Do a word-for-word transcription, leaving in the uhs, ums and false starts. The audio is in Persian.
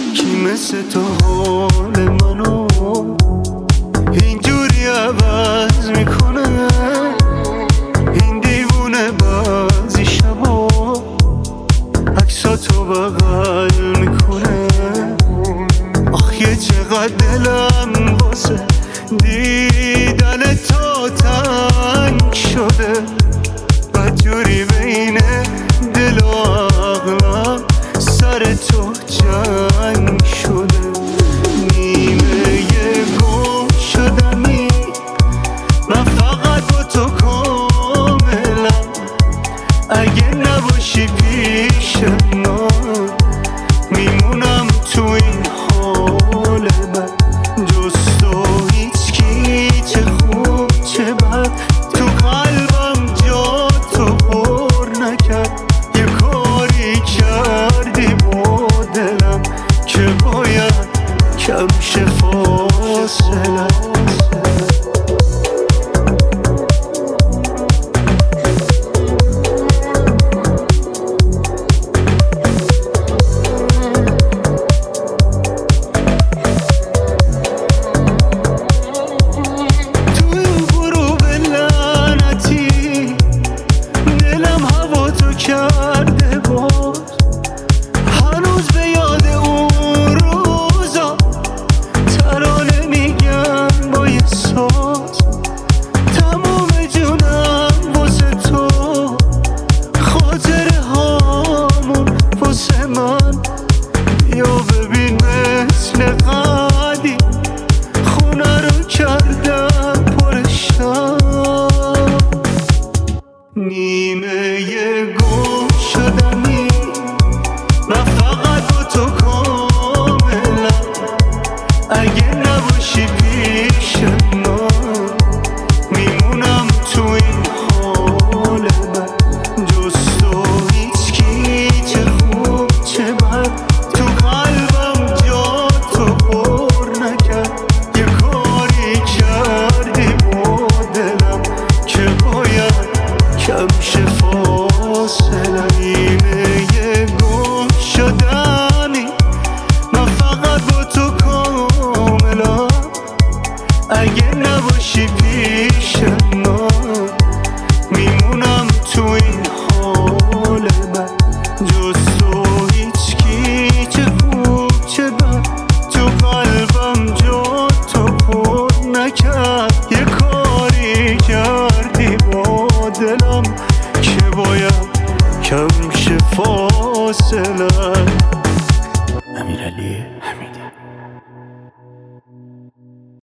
کی مثل تو حال منو اینجوری عوض میکنه؟ این دیوونه بعضی شبا عکساتو بغل میکنه. آخ یه چقدر دلم واسه دیدن تو تنگ شده، بدجوری بین دل و عقلم سر تو جنگ شده. نیمه یه گم شدمی، من فقط با تو کاملم. اگه نباشی پیش من میمونم تو این حال بد. جز تو هیچکی چه خوب چه بد تو قلبم جا تو پر نکرد. یه کاری کردی با دلم که باید کم شه فاصلت. کرده باز هنوز به یاد اون روزا ترانه میگم با یه ساز. تمام جونم واسه تو، خاطره هامون واسه من. بیا ببین مثل قدیم خونه رو کردم پرشم. نیمه یه گم شدمی، من فقط با تو کاملم. اگه نباشی پیش من میمونم تو این حال بد. جز تو هیچکی چه خوب چه بد تو قلبم جا تو پر نکرد. یه کاری کردی با دلم که باید کم شه فاصله. نیمه یه گم شدمی، من فقط با تو کاملم. اگه نباشی پیش من میمونم تو این حال بد. جز تو هیچکی چه خوب چه بد تو قلبم جا تو پر نکرد. یه کاری کردی با دلم که باید کم شه فاصله.